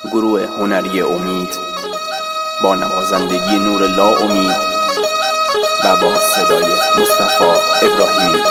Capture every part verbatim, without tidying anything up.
گروه هنری امید با نوازندگی نور لا امید و با صدای مصطفی ابراهیمی.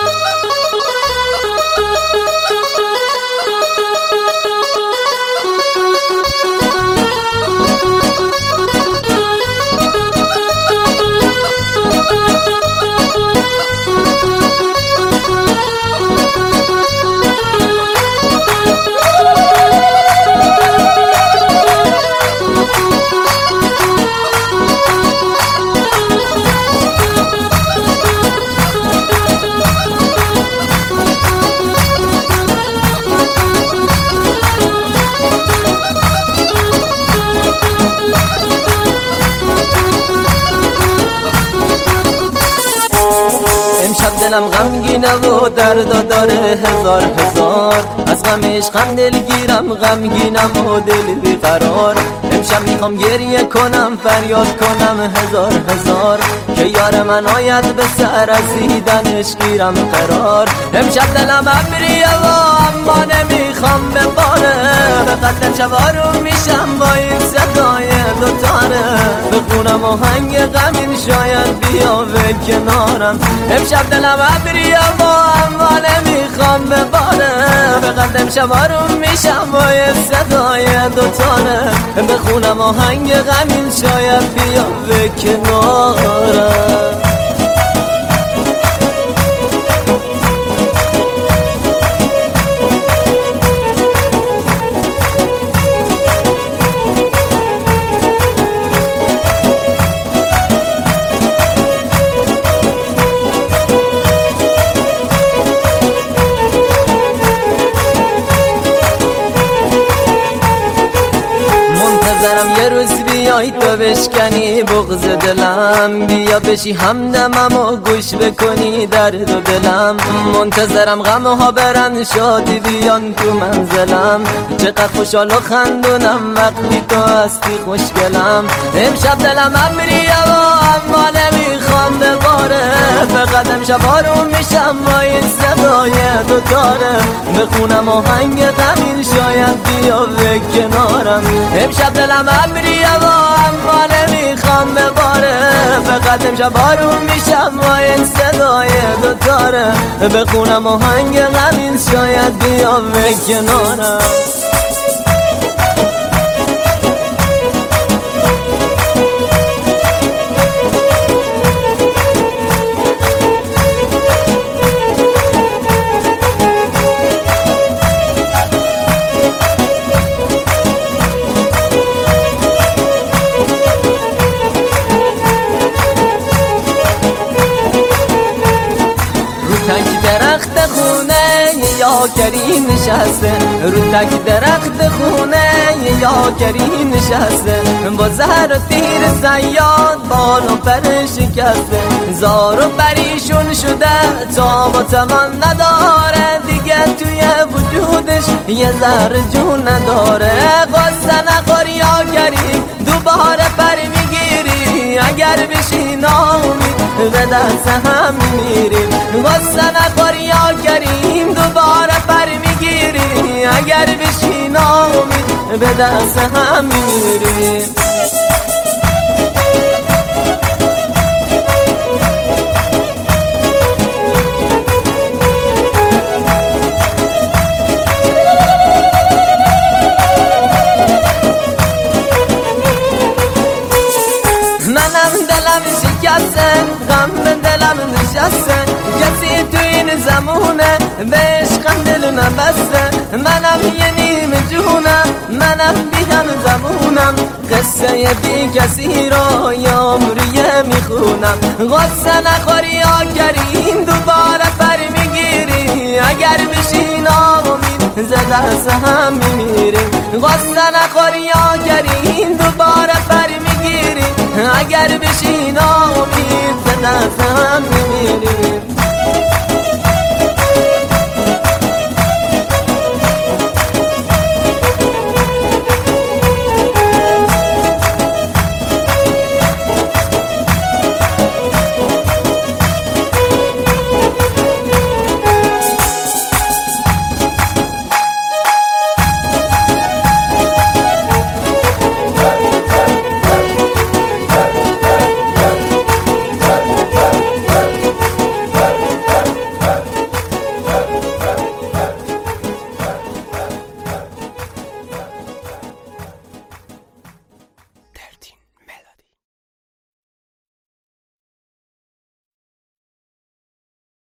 امشب دلم غمگینه و درد داره هزار هزار، از غمش غم دلگیرم، غمگینم و دل بیقرار. امشب میخوام گریه کنم، فریاد کنم هزار هزار، که یار من آید به سر از دیدنش گیرم قرار. امشب دلم ابریه و اما نمیخوام بباره، به قد شب آروم میشم با این صدای دوتاره، بخونم آهنگ غمین شاید بیا به کنارم. امشب دلم ابریه و اما نمیخوام بباره، به قد امشب آروم میشم با این صدای دوتاره، بخونم آهنگ غمین شاید بیا به کنارم. منتظرم یه روز بیای تو بشکنی بغض دلم، بیا بشی همدمم و گوش بکنی درد و دلم. منتظرم غمها برن شادی بیان تو منزلم، چقدر خوشحال و خندونم وقتی تو هستی خوشگلم. امشب دلم ابریه و اما نمیخوام بباره، فقط امشب آروم میشم با این صدای دوتاره، بخونم آهنگ غمین شاید بیا به کنارم. امشب دلم ابریه و اما نمیخوام بباره، فقط امشب آروم میشم با این صدای دوتاره، بخونم آهنگ غمین شاید بیا به کنارم. درخت خونه یا کریم نشسته، رو تک درخت خونه یا کریم نشسته، با زهر و تیر زیاد بال و پر شکسته، زار و پریشون شده تا با تمام نداره، دیگه توی وجودش یه ذره جون نداره. قصه نخور یا کریم دوباره پر میگیری، اگر بشی ناامید به دست هم میریم. قصه نخور یا کریم دوباره پر میگیری، اگر بشی ناامید به دست هم میریم. منم دلم شکسته، غم به دلم نشسته، کسی تو این زمونه به عشقم دل نبسته. منم یه نیم جونم، منم بیهم زمونم، قصه بی کسی را یا عمریه میخونم. قصه نخور یا کریم دوباره پر میگیری، اگر بشی ناامید ز دست هم میمیریم. قصه نخور یا کریم دوباره پر میگیری، اگر بشی ناامید ز دست هم میمیریم.